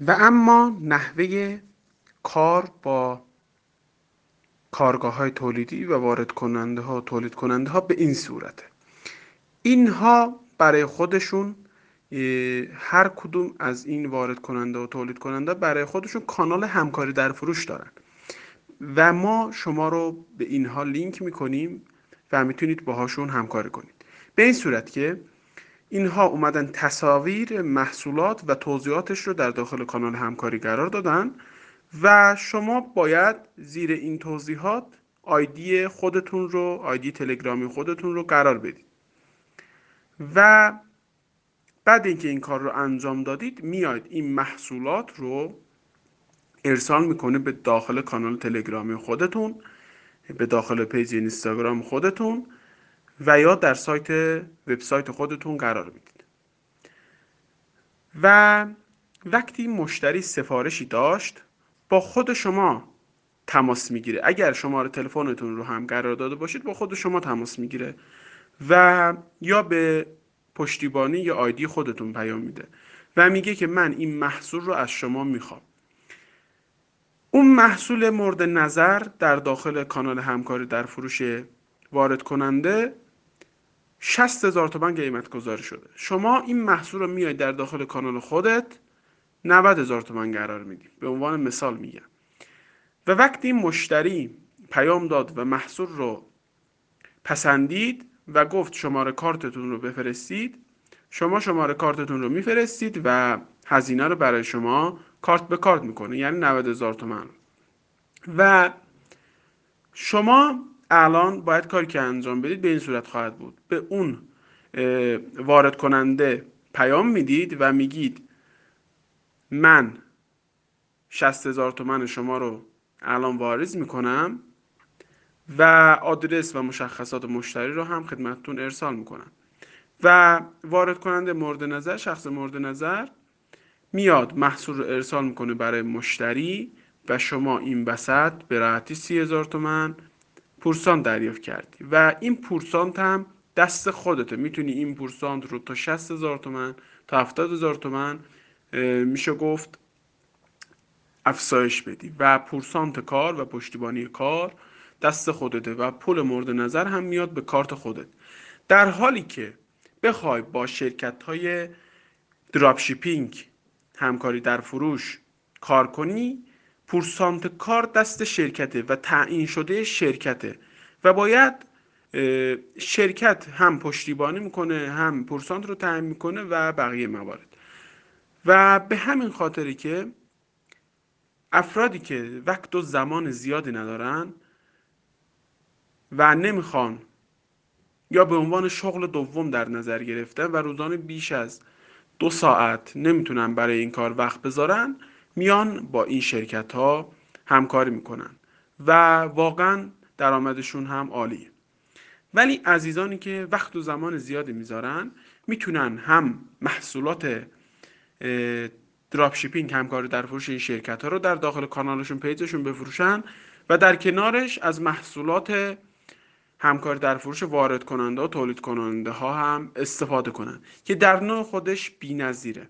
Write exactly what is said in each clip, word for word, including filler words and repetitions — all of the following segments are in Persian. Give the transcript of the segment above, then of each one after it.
و اما نحوه کار با کارگاه های تولیدی و وارد کننده ها و تولید کننده ها به این صورته. اینها برای خودشون هر کدوم از این وارد کننده و تولید کننده برای خودشون کانال همکاری در فروش دارن و ما شما رو به اینها لینک میکنیم و میتونید باهاشون همکاری کنید. به این صورت که اینها اومدن تصاویر محصولات و توضیحاتش رو در داخل کانال همکاری قرار دادن و شما باید زیر این توضیحات آیدی خودتون رو، آیدی تلگرامی خودتون رو قرار بدید و بعد اینکه این کار رو انجام دادید میاید این محصولات رو ارسال میکنه به داخل کانال تلگرامی خودتون، به داخل پیج اینستاگرام خودتون و یا در سایت وبسایت خودتون قرار میدید. و وقتی مشتری سفارشی داشت با خود شما تماس میگیره. اگر شماره تلفنتون رو هم قرار داده باشید با خود شما تماس میگیره و یا به پشتیبانی یا آیدی خودتون پیام میده و میگه که من این محصول رو از شما میخوام. اون محصول مورد نظر در داخل کانال همکاری در فروش وارد کننده شصت هزار تومان قیمت گذاری شده. شما این محصول رو میای در داخل کانال خودت نود هزار تومان قرار میدی. به عنوان مثال میگم. و وقتی مشتری پیام داد و محصول رو پسندید و گفت شماره کارتتون رو بفرستید، شما شماره کارتتون رو میفرستید و هزینه رو برای شما کارت به کارت میکنه، یعنی نود هزار تومان. و شما الان باید کاری که انجام بدید به این صورت خواهد بود: به اون وارد کننده پیام میدید و میگید من شصت هزار تومان شما رو الان واریز میکنم و آدرس و مشخصات مشتری رو هم خدمتتون ارسال میکنم. و وارد کننده مورد نظر، شخص مورد نظر، میاد محصول رو ارسال میکنه برای مشتری و شما این وسط به راحتی سی هزار تومان پورسانت دریافت کردی و این پورسانت هم دست خودته. میتونی این پورسانت رو تا شصت هزار تومان تا هفتاد هزار تومان میشه گفت افزایش بدی و پورسانت کار و پشتیبانی کار دست خودته و پول مورد نظر هم میاد به کارت خودت. در حالی که بخوای با شرکت های دراپ شیپینگ همکاری در فروش کار کنی، پورسانت کار دست شرکته و تعیین شده شرکته و باید شرکت هم پشتیبانی میکنه هم پورسانت رو تعیین میکنه و بقیه موارد. و به همین خاطری که افرادی که وقت و زمان زیادی ندارن و نمیخوان یا به عنوان شغل دوم در نظر گرفتن و روزانه بیش از دو ساعت نمیتونن برای این کار وقت بذارن، میان با این شرکت ها همکاری میکنن و واقعا درآمدشون هم عالیه. ولی عزیزانی که وقت و زمان زیادی میذارن میتونن هم محصولات دراپ شیپینگ همکاری در فروش این شرکت ها رو در داخل کانالشون پیجشون بفروشن و در کنارش از محصولات همکاری در فروش وارد کننده و تولید کننده ها هم استفاده کنن که در نوع خودش بی‌نظیره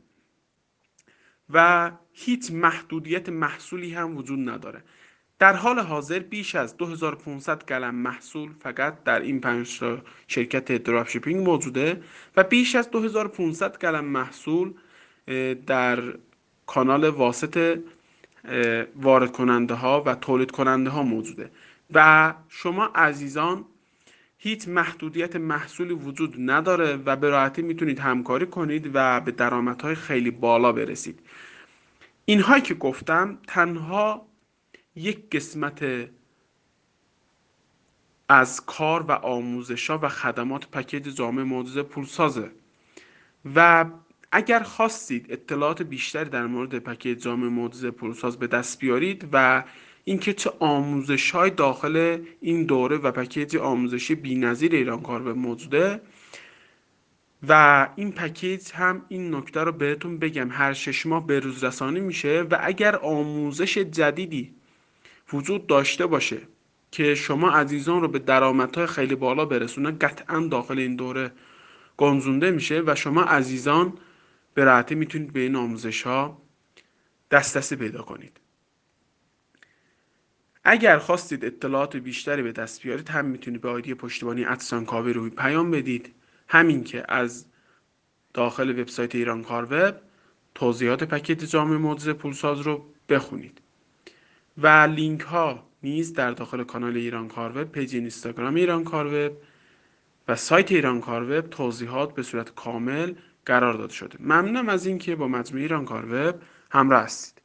و هیچ محدودیت محصولی هم وجود نداره. در حال حاضر بیش از دو هزار و پانصد قلم محصول فقط در این پنج تا شرکت دراپ شیپینگ موجوده و بیش از دو هزار و پانصد قلم محصول در کانال واسط وارد کننده ها و تولید کننده ها موجوده و شما عزیزان هیچ محدودیت محصولی وجود نداره و به راحتی میتونید همکاری کنید و به درآمدهای خیلی بالا برسید. اینهایی که گفتم تنها یک قسمت از کار و آموزش‌ها و خدمات پکیج جامع معجزه پولسازه و اگر خواستید اطلاعات بیشتری در مورد پکیج جامع معجزه پولساز به دست بیارید و اینکه چه آموزش‌های داخل این دوره و پکیج آموزشی بی‌نظیر ایرانکار به موجوده و این پکیج هم این نکته رو بهتون بگم هر شش ماه بروز رسانی میشه و اگر آموزش جدیدی وجود داشته باشه که شما عزیزان رو به درآمدهای خیلی بالا برسونه قطعا داخل این دوره گنجونده میشه و شما عزیزان به راحتی میتونید به این آموزش ها دسترسی پیدا کنید. اگر خواستید اطلاعات بیشتری به دست بیارید هم میتونید به آیدی پشتیبانی ادسان کاوه روی پیام بدید، همین که از داخل وبسایت ایران کار وب توضیحات پکیج جامع معجزه پولساز رو بخونید و لینک ها نیز در داخل کانال ایران کار وب، پیج اینستاگرام ایران کار وب و سایت ایران کار وب توضیحات به صورت کامل قرار داده شده. ممنونم از اینکه با مجموعه ایران کار وب همراه هستید.